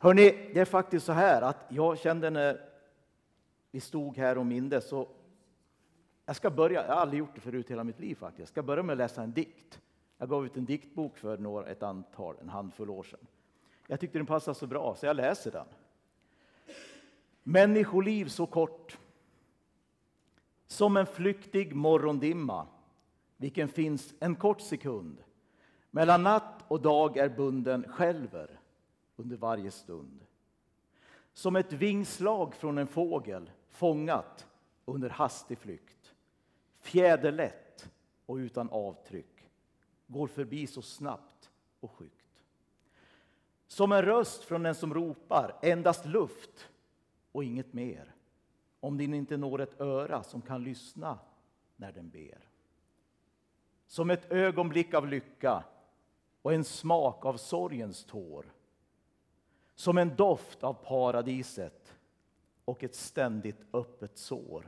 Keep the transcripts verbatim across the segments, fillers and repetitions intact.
Hörrni, det är faktiskt så här att jag kände när vi stod här och mindes så jag ska börja, jag har aldrig gjort det förut i hela mitt liv faktiskt. Jag ska börja med att läsa en dikt. Jag gav ut en diktbok för några, ett antal, en handfull år sedan. Jag tyckte den passade så bra så jag läser den. Människoliv så kort. Som en flyktig morgondimma, vilken finns en kort sekund. Mellan natt och dag är bunden skälver under varje stund. Som ett vingslag från en fågel fångat under hastig flykt. Fjäderlätt och utan avtryck går förbi så snabbt och skyggt. Som en röst från den som ropar endast luft och inget mer. Om den inte når ett öra som kan lyssna när den ber. Som ett ögonblick av lycka och en smak av sorgens tår. Som en doft av paradiset och ett ständigt öppet sår.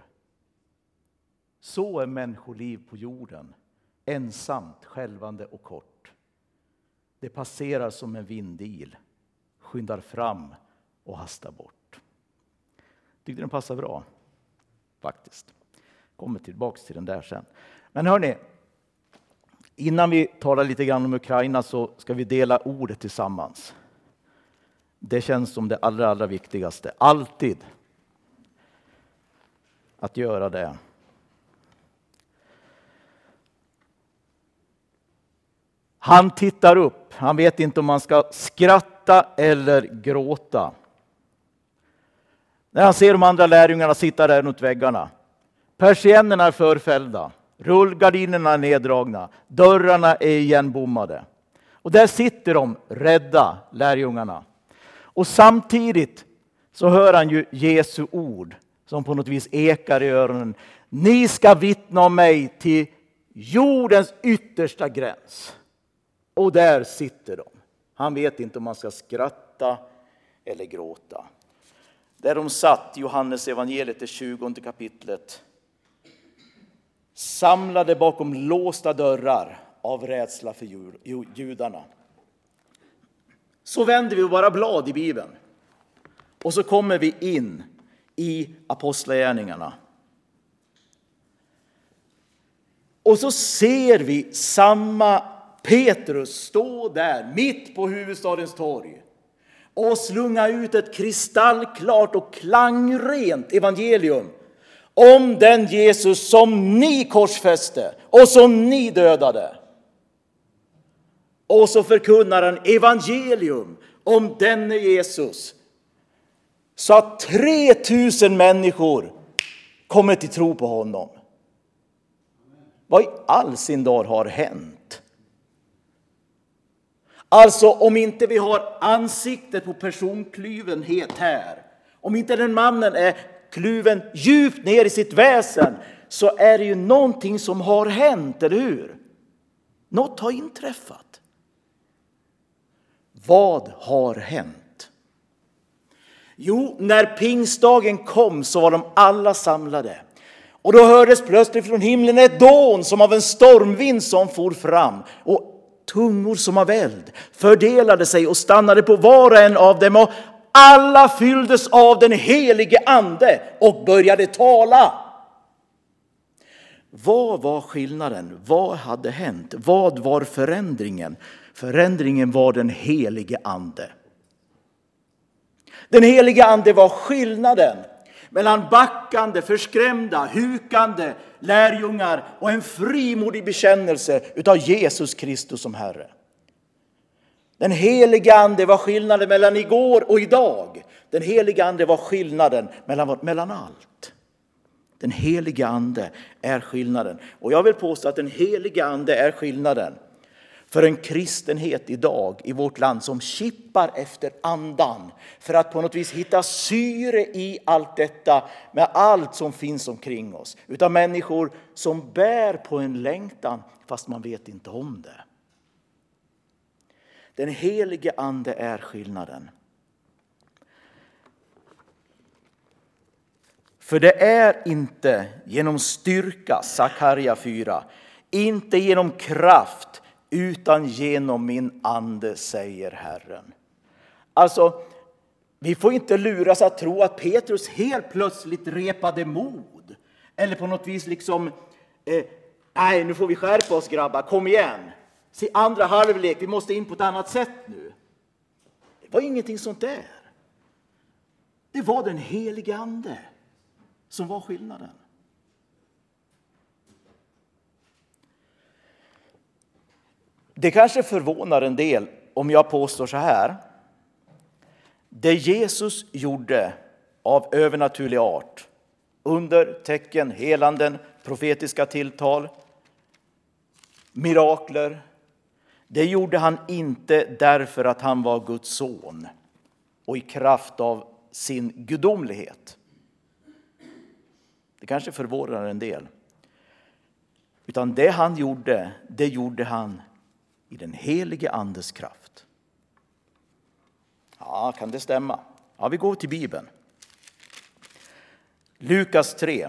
Så är människoliv på jorden, ensamt, skälvande och kort. Det passerar som en vindil, skyndar fram och hastar bort. Tyckte den passar bra, faktiskt. Kommer tillbaka till den där sen. Men hörni, innan vi talar lite grann om Ukraina så ska vi dela ordet tillsammans. Det känns som det allra, allra viktigaste. Alltid att göra det. Han tittar upp. Han vet inte om man ska skratta eller gråta. När han ser de andra lärjungarna sitta där runt väggarna. Persiennerna är förfällda. Rullgardinerna är neddragna. Dörrarna är igenbommade. Och där sitter de rädda, lärjungarna. Och samtidigt så hör han ju Jesu ord som på något vis ekar i öronen. Ni ska vittna om mig till jordens yttersta gräns. Och där sitter de. Han vet inte om man ska skratta eller gråta. Där de satt, Johannes evangeliet, det tjugonde kapitlet. Samlade bakom låsta dörrar av rädsla för judarna. Så vänder vi bara blad i Bibeln. Och så kommer vi in i apostlagärningarna. Och så ser vi samma Petrus stå där mitt på huvudstadens torg. Och slunga ut ett kristallklart och klangrent evangelium. Om den Jesus som ni korsfäste och som ni dödade. Och så förkunnar han evangelium om denne Jesus. Så att tre tusen människor kommer till tro på honom. Vad i all sin dag har hänt? Alltså om inte vi har ansiktet på personklyvenhet här. Om inte den mannen är kluven djupt ner i sitt väsen. Så är det ju någonting som har hänt, eller hur? Något har inträffat. Vad har hänt? Jo, när pingstdagen kom så var de alla samlade. Och då hördes plötsligt från himlen ett dån som av en stormvind som for fram. Och tungor som av eld fördelade sig och stannade på var och en av dem. Och alla fylldes av den helige ande och började tala. Vad var skillnaden? Vad hade hänt? Vad var förändringen? Förändringen var den helige ande. Den helige ande var skillnaden mellan backande, förskrämda, hukande lärjungar och en frimodig bekännelse utav Jesus Kristus som Herre. Den helige ande var skillnaden mellan igår och idag. Den helige ande var skillnaden mellan, mellan allt. Den helige ande är skillnaden. Och jag vill påstå att den helige ande är skillnaden för en kristenhet idag i vårt land som kippar efter andan. För att på något vis hitta syre i allt detta med allt som finns omkring oss. Utan människor som bär på en längtan fast man vet inte om det. Den helige ande är skillnaden. För det är inte genom styrka, Sakaria fyra, inte genom kraft utan genom min ande, säger Herren. Alltså, Vi får inte luras att tro att Petrus helt plötsligt repade mod. Eller på något vis liksom, eh, nej nu får vi skärpa oss grabbar, kom igen. Se andra halvlek, vi måste in på ett annat sätt nu. Det var ingenting sånt där. Det var den helige ande som var skillnaden. Det kanske förvånar en del om jag påstår så här. Det Jesus gjorde av övernaturlig art, under, tecken, helanden, profetiska tilltal, mirakler, det gjorde han inte därför att han var Guds son och i kraft av sin gudomlighet. Det kanske förvånar en del. Utan det han gjorde, det gjorde han i den helige andes kraft. Ja, kan det stämma? Ja, vi går till Bibeln. Lukas tre.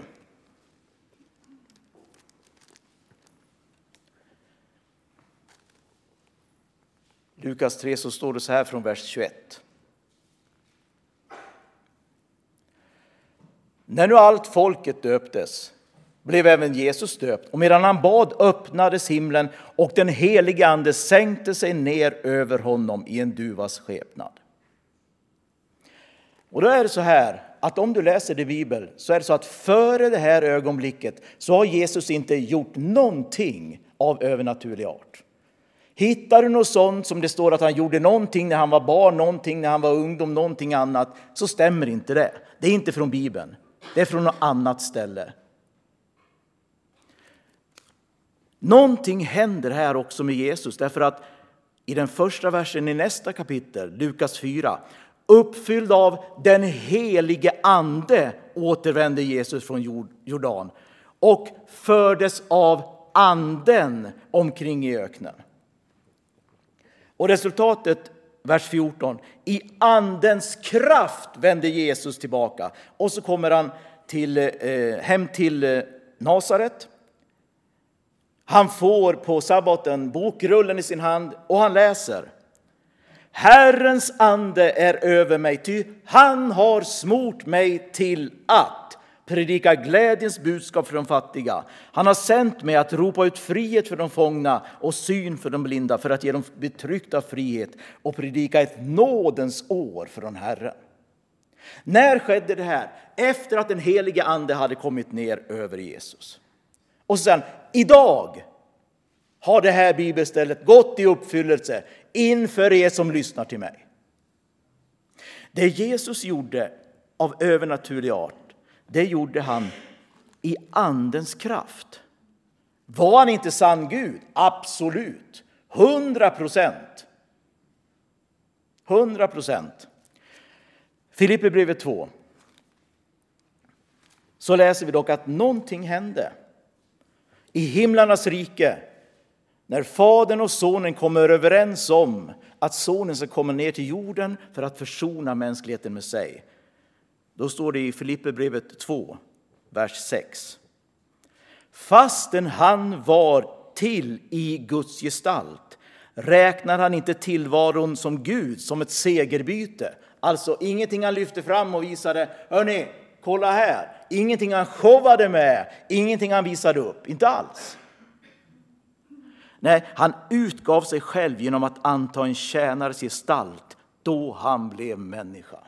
Lukas tre så står det så här från vers tjugoett. När nu allt folket döptes blev även Jesus döpt, och medan han bad öppnades himlen och den helige ande sänkte sig ner över honom i en duvas skepnad. Och då är det så här att om du läser det i Bibeln så är det så att före det här ögonblicket så har Jesus inte gjort någonting av övernaturlig art. Hittar du något sånt som det står att han gjorde någonting när han var barn, någonting när han var ungdom, någonting annat, så stämmer inte det. Det är inte från Bibeln. Det är från något annat ställe. Någonting händer här också med Jesus, därför att i den första versen i nästa kapitel, Lukas fyra, uppfylld av den helige ande återvände Jesus från Jordan och fördes av anden omkring i öknen. Och resultatet, vers fjorton, i andens kraft vände Jesus tillbaka. Och så kommer han till, eh, hem till eh, Nasaret. Han får på sabbaten bokrullen i sin hand och han läser: Herrens ande är över mig, ty han har smort mig till att predika glädjens budskap för de fattiga. Han har sänt mig att ropa ut frihet för de fångna och syn för de blinda, för att ge dem betryckta frihet och predika ett nådens år från Herren. När skedde det här? Efter att den helige ande hade kommit ner över Jesus. Och sen, idag har det här bibelstället gått i uppfyllelse inför er som lyssnar till mig. Det Jesus gjorde av övernaturlig art, det gjorde han i andens kraft. Var han inte sann Gud? Absolut. Hundra procent. Hundra procent. Filipperbrevet två. Så läser vi dock att någonting hände i himlarnas rike när fadern och sonen kommer överens om att sonen ska komma ner till jorden för att försona mänskligheten med sig. Då står det i Filipperbrevet två, vers sex. Fastän han var till i Guds gestalt räknar han inte tillvaron som Gud som ett segerbyte. Alltså ingenting han lyfte fram och visade, hörni, kolla här. Ingenting han showade med, ingenting han visade upp, inte alls. Nej, han utgav sig själv genom att anta en tjänares gestalt då han blev människa.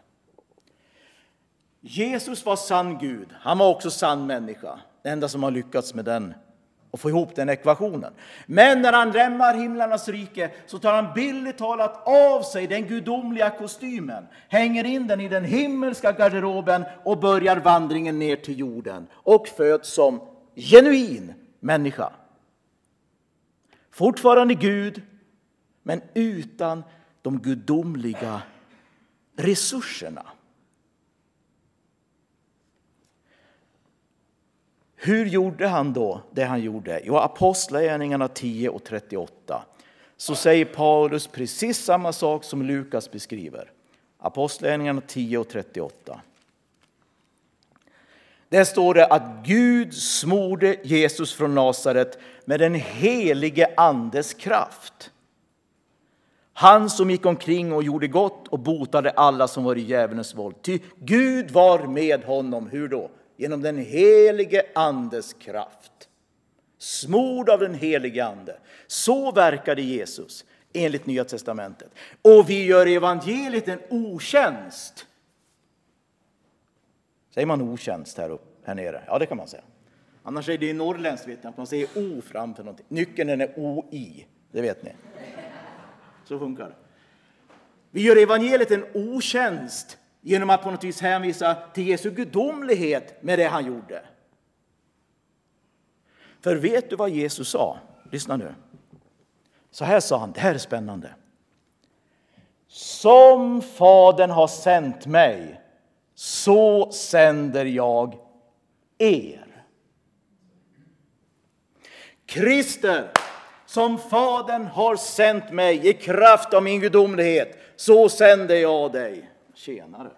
Jesus var sann Gud, han var också sann människa. Det enda som har lyckats med den och få ihop den ekvationen. Men när han lämnar himlarnas rike så tar han billigt talat av sig den gudomliga kostymen, hänger in den i den himmelska garderoben och börjar vandringen ner till jorden och föds som genuin människa. Fortfarande Gud, men utan de gudomliga resurserna. Hur gjorde han då det han gjorde? Jo, Apostlagärningarna tio och trettioåtta. Så säger Paulus precis samma sak som Lukas beskriver. Apostlagärningarna tio och trettioåtta. Där står det att Gud smorde Jesus från Nasaret med den helige andes kraft. Han som gick omkring och gjorde gott och botade alla som var i djävulens våld. Ty Gud var med honom. Hur då? Genom den helige andes kraft. Smord av den helige ande. Så verkade Jesus enligt Nya testamentet. Och vi gör evangeliet en otjänst. Säger man otjänst här uppe, här nere? Ja, det kan man säga. Annars är det i norrländskt, vet ni, att man säger o framför någonting. Nyckeln är o i, det vet ni. Så funkar det. Vi gör evangeliet en otjänst genom att på något vis hänvisa till Jesu gudomlighet med det han gjorde. För vet du vad Jesus sa? Lyssna nu. Så här sa han, det här är spännande. Som Fadern har sänt mig, så sänder jag er. Krister, som Fadern har sänt mig i kraft av min gudomlighet, så sänder jag dig. Tjenare.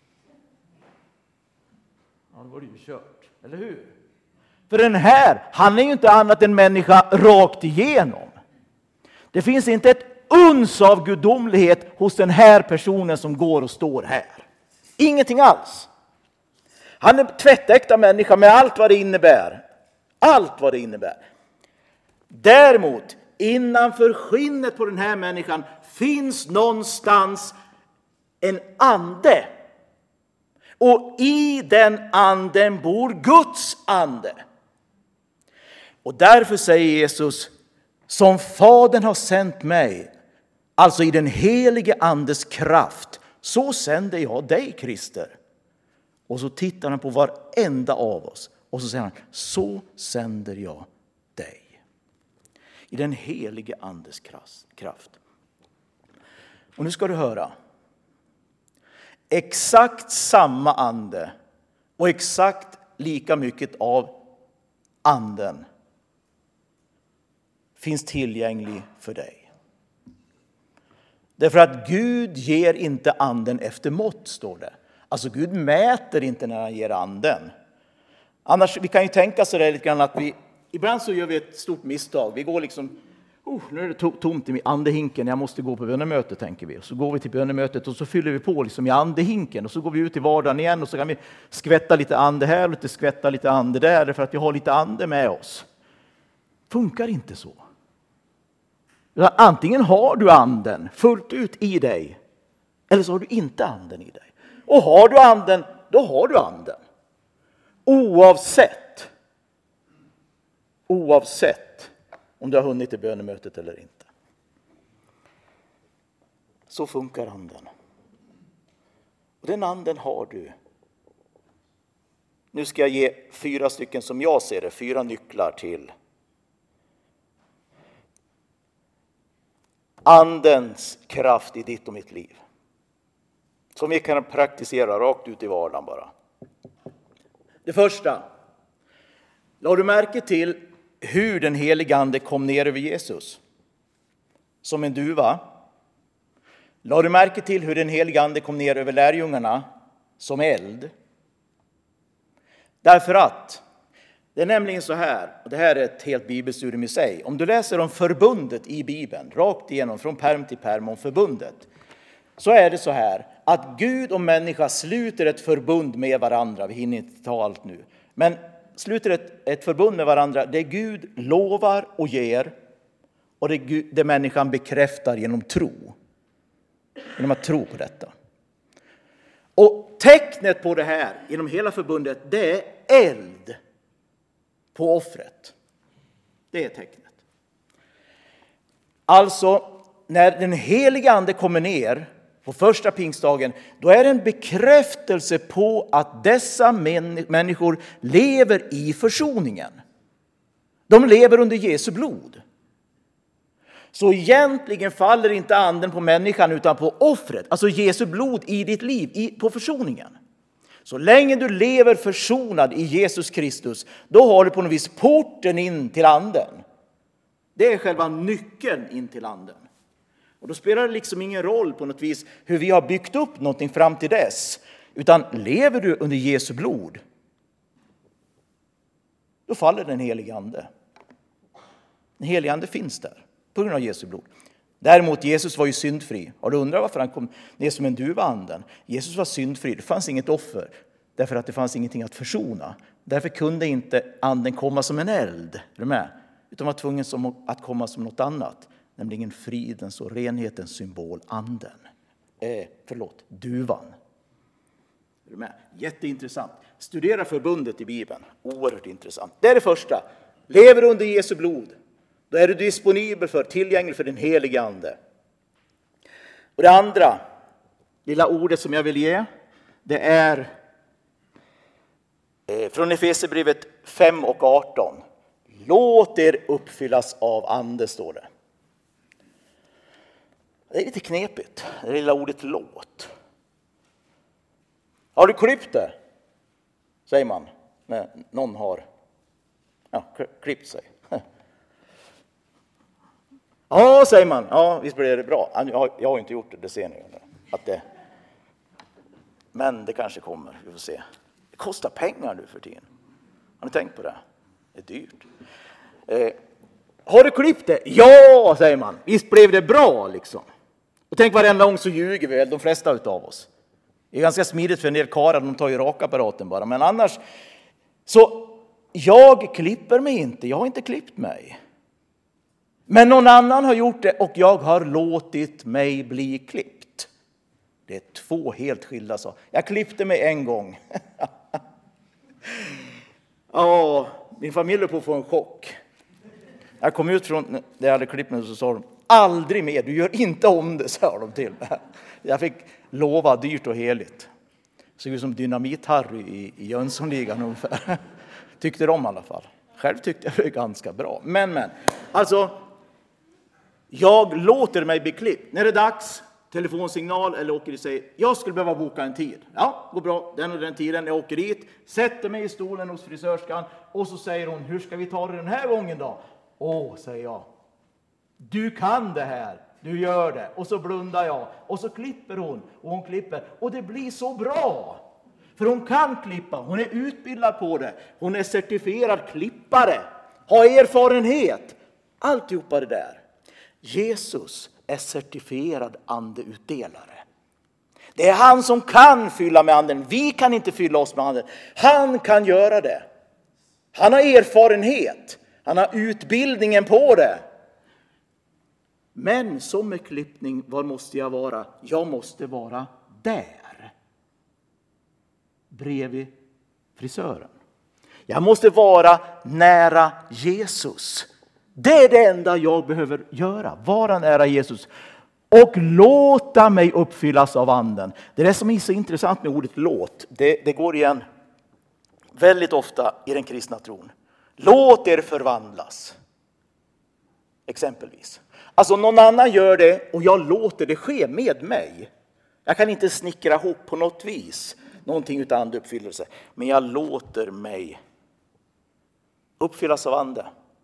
Ja, det var det ju kört, eller hur? För den här, han är ju inte annat än människa rakt igenom. Det finns inte ett uns av gudomlighet hos den här personen som går och står här. Ingenting alls. Han är tvättäkta människa med allt vad det innebär. Allt vad det innebär. Däremot, innanför skinnet på den här människan finns någonstans en ande. Och i den anden bor Guds ande. Och därför säger Jesus, som Fadern har sänt mig, alltså i den helige andes kraft, så sänder jag dig, Krister. Och så tittar han på varenda av oss. Och så säger han, så sänder jag dig. I den helige andes kraft. Och nu ska du höra. Exakt samma ande och exakt lika mycket av anden finns tillgänglig för dig. Därför att Gud ger inte anden efter mått, står det. Alltså Gud mäter inte när han ger anden. Annars, vi kan ju tänka så där lite grann att vi, ibland så gör vi ett stort misstag. Vi går liksom, oh, nu är det tomt i andehinken, jag måste gå på bönemöte, tänker vi. Så går vi till bönemötet och så fyller vi på liksom i andehinken. Och så går vi ut i vardagen igen och så kan vi skvätta lite ande här och lite skvätta lite ande där. För att vi har lite ande med oss. Funkar inte så. Antingen har du anden fullt ut i dig, eller så har du inte anden i dig. Och har du anden, då har du anden. Oavsett. Oavsett om du har hunnit till bönemötet eller inte. Så funkar anden. Och den anden har du. Nu ska jag ge fyra stycken, som jag ser det, fyra nycklar till andens kraft i ditt och mitt liv. Som vi kan praktisera rakt ut i vardagen bara. Det första. La du märke till hur den heliga ande kom ner över Jesus? Som en duva. La du märke till hur den heliga ande kom ner över lärjungarna? Som eld. Därför att det är nämligen så här, och det här är ett helt bibelstudium i sig. Om du läser om förbundet i Bibeln, rakt igenom från perm till perm om förbundet, så är det så här att Gud och människa sluter ett förbund med varandra. Vi hinner inte ta allt nu. Men sluter ett, ett förbund med varandra där Gud lovar och ger, och det, Gud, det människan bekräftar genom tro. Genom att tro på detta. Och tecknet på det här genom hela förbundet, det är eld på offret. Det är tecknet. Alltså, när den heliga ande kommer ner på första pingstdagen, då är det en bekräftelse på att dessa människor lever i försoningen. De lever under Jesu blod. Så egentligen faller inte anden på människan utan på offret. Alltså Jesu blod i ditt liv, i, på försoningen. Så länge du lever försonad i Jesus Kristus, då har du på något vis porten in till anden. Det är själva nyckeln in till anden. Och då spelar det liksom ingen roll på något vis hur vi har byggt upp någonting fram till dess. Utan lever du under Jesu blod, då faller den helige ande. Den helige ande finns där på grund av Jesu blod. Däremot Jesus var ju syndfri. Har du undrat varför han kom ner som en duva anden? Jesus var syndfri. Det fanns inget offer. Därför att det fanns ingenting att försona. Därför kunde inte anden komma som en eld. Är du med? Utan var tvungen som att komma som något annat. Nämligen fridens och renhetens symbol, anden. Eh, förlåt, duvan. Är du med? Jätteintressant. Studera förbundet i Bibeln. Oerhört intressant. Det är det första. Lever under Jesu blod. Då är du disponibel för, tillgänglig för den helige ande. Och det andra, lilla ordet som jag vill ge, det är eh, från Efesierbrevet fem och arton. Låt er uppfyllas av ande, står det. Det är lite knepigt, det lilla ordet låt. Har du klippt det? Säger man när någon har ja, klippt sig. Ja, säger man. Ja, visst blir det bra. Jag har, jag har inte gjort det, det ser ni. Att det, men det kanske kommer, vi får se. Det kostar pengar nu för tiden. Har ni tänkt på det? Det är dyrt. Eh, har du klippt det? Ja, säger man. Visst blev det bra liksom. Och tänk varenda gång så ljuger vi väl, de flesta utav oss. Det är ganska smidigt för en del karlar, de tar ju rakapparaten bara. Men annars, så jag klipper mig inte, jag har inte klippt mig. Men någon annan har gjort det och jag har låtit mig bli klippt. Det är två helt skilda saker. Jag klippte mig en gång. Ja, min familj är på att få en chock. Jag kom ut från där jag hade klippt mig och så sa de, aldrig mer, du gör inte om det, sa de till mig. Jag fick lova dyrt och heligt. Såg ut som Dynamit-Harry i, i Jönssonligan ungefär. Tyckte de i alla fall. Själv tyckte jag det var ganska bra. Men, men, alltså, jag låter mig bli klippt. När det är dags, telefonsignal eller åker och säger, jag skulle behöva boka en tid. Ja, går bra, den och den tiden. Jag åker dit, sätter mig i stolen hos frisörskan och så säger hon, hur ska vi ta det den här gången då? Åh, säger jag. Du kan det här. Du gör det. Och så blundar jag. Och så klipper hon. Och hon klipper. Och det blir så bra. För hon kan klippa. Hon är utbildad på det. Hon är certifierad klippare. Har erfarenhet. Alltihopa det där. Jesus är certifierad andeutdelare. Det är han som kan fylla med anden. Vi kan inte fylla oss med anden. Han kan göra det. Han har erfarenhet. Han har utbildningen på det. Men som med klippning, var måste jag vara? Jag måste vara där. Bredvid frisören. Jag måste vara nära Jesus. Det är det enda jag behöver göra. Vara nära Jesus. Och låta mig uppfyllas av anden. Det är det som är så intressant med ordet låt. Det, det går igen väldigt ofta i den kristna tron. Låt er förvandlas. Exempelvis. Alltså någon annan gör det och jag låter det ske med mig. Jag kan inte snickra ihop på något vis någonting utan andeuppfyllelse. Men jag låter mig uppfyllas av ande.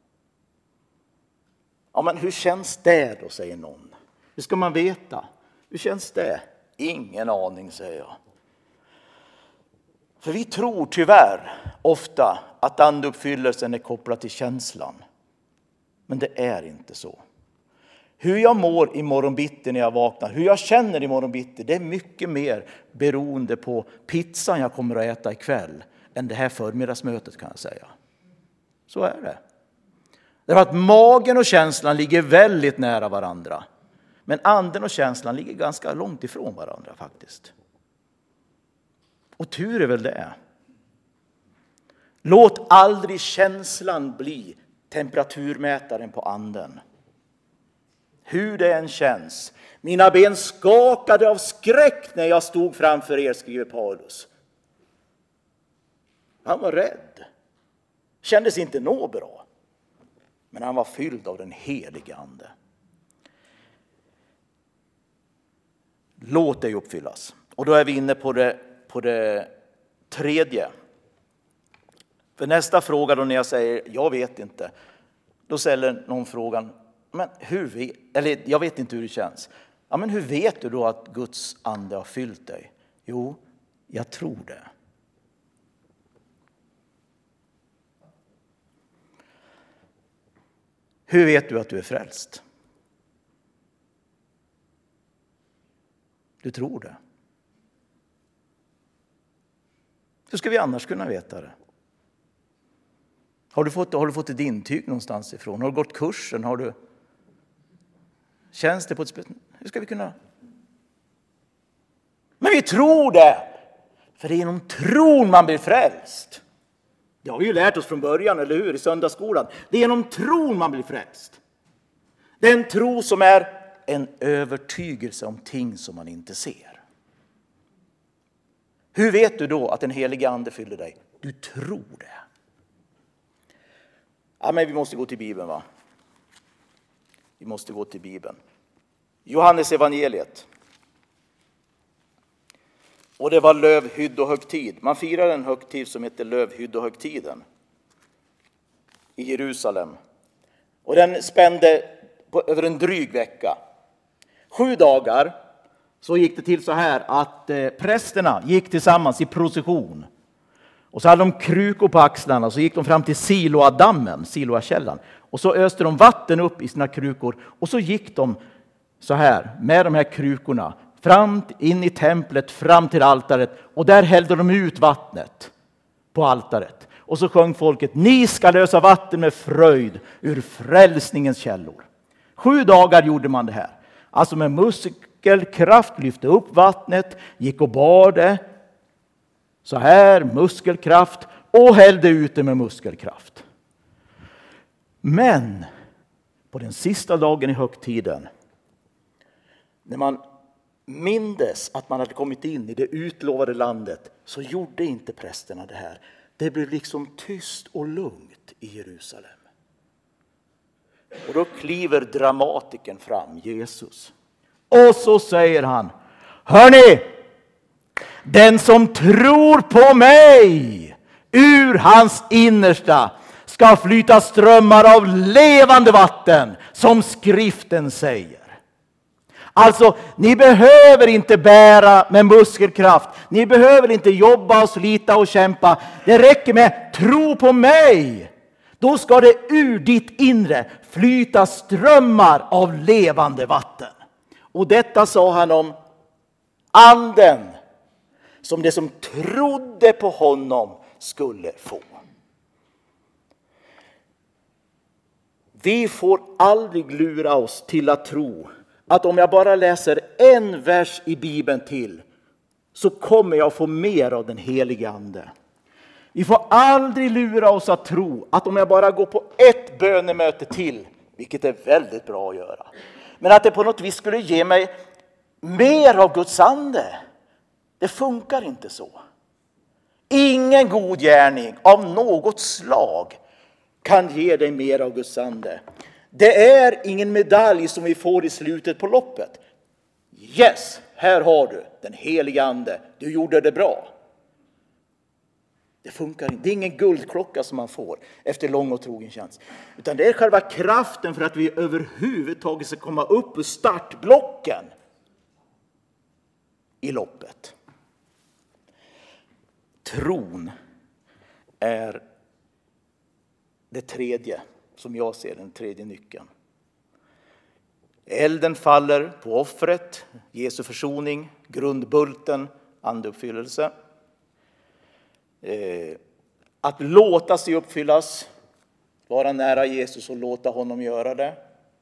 Ja, men hur känns det då, säger någon. Hur ska man veta? Hur känns det? Ingen aning, säger jag. För vi tror tyvärr ofta att andeuppfyllelsen är kopplad till känslan. Men det är inte så. Hur jag mår i morgonbitti när jag vaknar, hur jag känner i morgonbitti, det är mycket mer beroende på pizzan jag kommer att äta ikväll än det här förmiddagsmötet, kan jag säga. Så är det. Därför att magen och känslan ligger väldigt nära varandra. Men anden och känslan ligger ganska långt ifrån varandra faktiskt. Och tur är väl det. Låt aldrig känslan bli temperaturmätaren på anden. Hur det än känns. Mina ben skakade av skräck när jag stod framför er, skriver Paulus. Han var rädd. Kändes inte nå bra. Men han var fylld av den helige ande. Låt dig uppfyllas. Och då är vi inne på det, på det tredje. För nästa fråga då när jag säger jag vet inte. Då ställer någon frågan. Men hur vet, eller jag vet inte hur det känns. Ja, men hur vet du då att Guds ande har fyllt dig? Jo, jag tror det. Hur vet du att du är frälst? Du tror det. Hur ska vi annars kunna veta det? Har du fått, har du fått ett intyg någonstans ifrån? Har du gått kursen? Har du... Känns det på ett sätt? Hur ska vi kunna... Men vi tror det! För det är genom tron man blir frälst. Det har vi ju lärt oss från början, eller hur? I söndagsskolan. Det är genom tron man blir frälst. Den tro som är en övertygelse om ting som man inte ser. Hur vet du då att den heliga ande fyller dig? Du tror det. Ja, men vi måste gå till Bibeln, va? Vi måste gå till Bibeln. Johannes evangeliet. Och det var lövhyddohögtid. Man firar en högtid som heter lövhyddohögtiden i Jerusalem. Och den spände på, över en dryg vecka. Sju dagar så gick det till så här att eh, prästerna gick tillsammans i procession. Och så hade de krukor på axlarna och så gick de fram till Siloadammen, Siloakällan. Och så öste de vatten upp i sina krukor och så gick de så här med de här krukorna fram in i templet, fram till altaret, och där hällde de ut vattnet på altaret. Och så sjöng folket: ni ska lösa vatten med fröjd ur frälsningens källor. Sju dagar gjorde man det här. Alltså med muskelkraft lyfte upp vattnet, gick och bar det så här, muskelkraft, och hällde ut det med muskelkraft. Men på den sista dagen i högtiden, när man mindes att man hade kommit in i det utlovade landet, så gjorde inte prästerna det här. Det blev liksom tyst och lugnt i Jerusalem. Och då kliver dramatiken fram, Jesus. Och så säger han: hörni, den som tror på mig, ur hans innersta ska flyta strömmar av levande vatten, som skriften säger. Alltså, ni behöver inte bära med muskelkraft. Ni behöver inte jobba och slita och kämpa. Det räcker med tro på mig. Då ska det ur ditt inre flyta strömmar av levande vatten. Och detta sa han om anden, som det som trodde på honom skulle få. Vi får aldrig lura oss till att tro att om jag bara läser en vers i Bibeln till, så kommer jag få mer av den heliga ande. Vi får aldrig lura oss att tro att om jag bara går på ett bönemöte till, vilket är väldigt bra att göra, men att det på något vis skulle ge mig mer av Guds ande. Det funkar inte så. Ingen god gärning av något slag kan ge dig mer av Guds ande. Det är ingen medalj som vi får i slutet på loppet. Yes, här har du den heliga ande. Du gjorde det bra. Det funkar inte. Det är ingen guldklocka som man får efter lång och trogen tjänst. Utan det är själva kraften för att vi överhuvudtaget ska komma upp ur startblocken i loppet. Tron är det tredje, som jag ser den tredje nyckeln. Elden faller på offret, Jesu försoning, grundbulten, andeuppfyllelse. Eh, att låta sig uppfyllas, vara nära Jesus och låta honom göra det.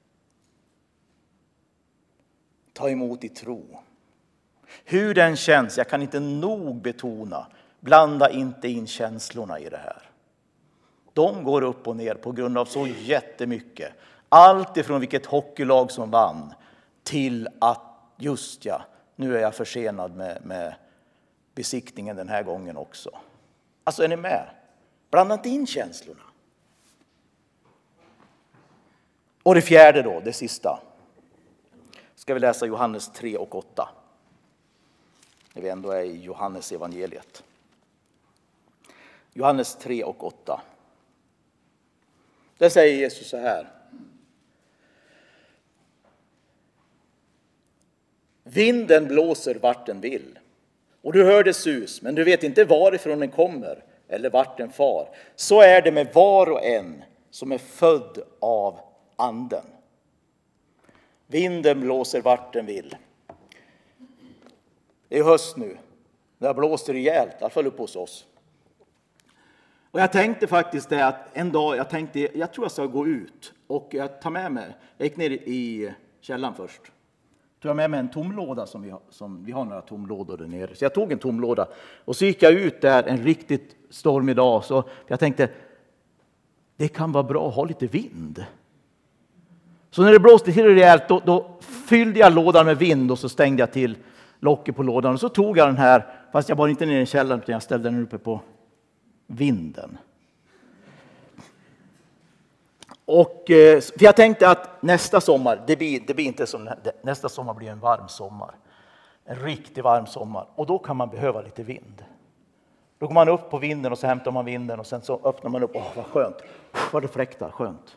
Ta emot i tro. Hur den känns, jag kan inte nog betona, blanda inte in känslorna i det här. De går upp och ner på grund av så jättemycket. Allt ifrån vilket hockeylag som vann till att just ja, nu är jag försenad med, med besiktningen den här gången också. Alltså, är ni med? Blanda inte in känslorna. Och det fjärde då, det sista. Ska vi läsa Johannes tre och åtta. När vi ändå är i Johannes evangeliet. Johannes tre och åtta. Där säger Jesus så här: vinden blåser vart den vill, och du hör det sus, men du vet inte varifrån den kommer eller vart den far. Så är det med var och en som är född av anden. Vinden blåser vart den vill. Det är höst nu. Det har blåst rejält, i alla fall upp hos oss. Och jag tänkte faktiskt det att en dag, jag tänkte, jag tror jag ska gå ut. Och jag tar med mig, jag gick ner i källaren först. Tog jag med mig en tomlåda som vi har, som vi har några tomlådor där nere. Så jag tog en tomlåda. Och så gick jag ut där en riktigt stormig dag. Så jag tänkte, det kan vara bra att ha lite vind. Så när det blåste till rejält, då, då fyllde jag lådan med vind och så stängde jag till locket på lådan. Och så tog jag den här, fast jag var inte ner i källaren utan jag ställde den uppe på vinden. Och för jag tänkte att nästa sommar, det blir, det blir inte som nästa sommar blir en varm sommar. En riktigt varm sommar. Och då kan man behöva lite vind. Då går man upp på vinden och så hämtar man vinden och sen så öppnar man upp. Åh, vad skönt. Vad det fläktar, skönt.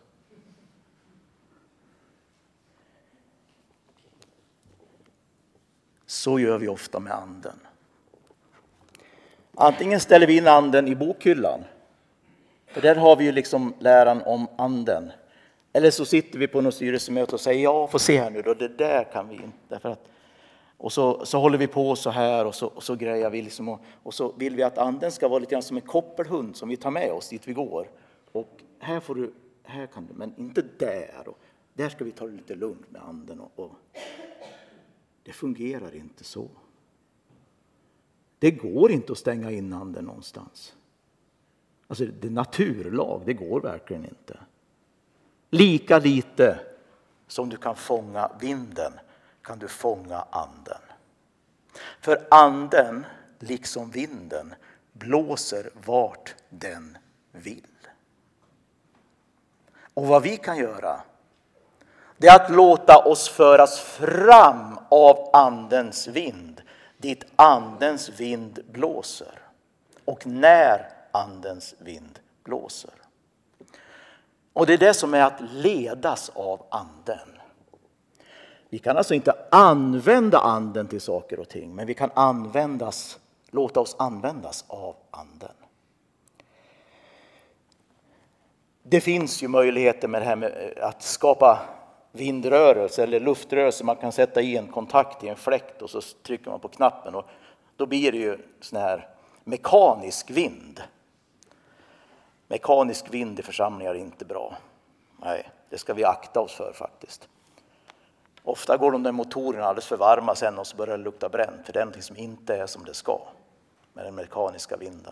Så gör vi ofta med anden. Antingen ställer vi in anden i bokhyllan. För där har vi ju liksom läran om anden. Eller så sitter vi på något styrelsemöte och säger ja, får se här nu då, det där kan vi inte. För att, och så, så håller vi på så här och så, och så grejar vi liksom. Och, och så vill vi att anden ska vara lite grann som en koppelhund som vi tar med oss dit vi går. Och här får du, här kan du, men inte där. Och där ska vi ta det lite lugnt med anden. Och, och det fungerar inte så. Det går inte att stänga in anden någonstans. Alltså det är naturlag, det går verkligen inte. Lika lite som du kan fånga vinden kan du fånga anden. För anden, liksom vinden, blåser vart den vill. Och vad vi kan göra, det är att låta oss föras fram av andens vind. Dit andens vind blåser. Och när andens vind blåser. Och det är det som är att ledas av anden. Vi kan alltså inte använda anden till saker och ting. Men vi kan användas, låta oss användas av anden. Det finns ju möjligheter med det här med att skapa vindrörelse eller luftrörelse. Man kan sätta i en kontakt i en fläkt och så trycker man på knappen. Och då blir det ju sån här mekanisk vind. Mekanisk vind i församlingar är inte bra. Nej, det ska vi akta oss för faktiskt. Ofta går de där motorerna alldeles för varma sen och så börjar det lukta bränt. För det är något som inte är som det ska med den mekaniska vinden.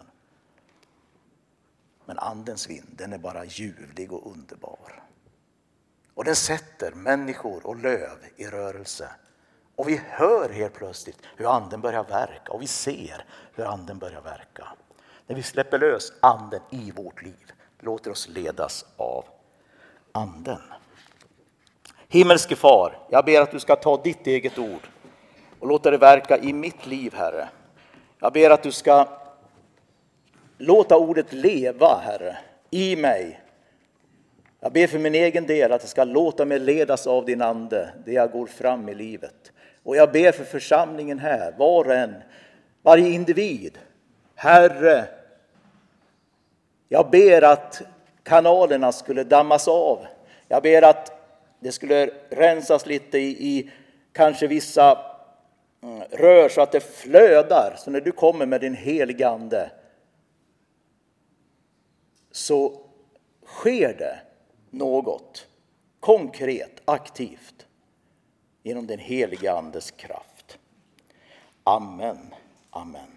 Men andens vind, den är bara ljuvlig och underbar. Och den sätter människor och löv i rörelse. Och vi hör helt plötsligt hur anden börjar verka. Och vi ser hur anden börjar verka. När vi släpper lös anden i vårt liv, låter oss ledas av anden. Himmelske far, jag ber att du ska ta ditt eget ord och låta det verka i mitt liv, Herre. Jag ber att du ska låta ordet leva, Herre, i mig. Jag ber för min egen del att jag ska låta mig ledas av din ande, det jag går fram i livet. Och jag ber för församlingen här, var och en, varje individ. Herre, jag ber att kanalerna skulle dammas av. Jag ber att det skulle rensas lite i, i kanske vissa rör så att det flödar. Så när du kommer med din heliga ande så sker det något konkret, aktivt genom den heliga andes kraft. Amen. Amen.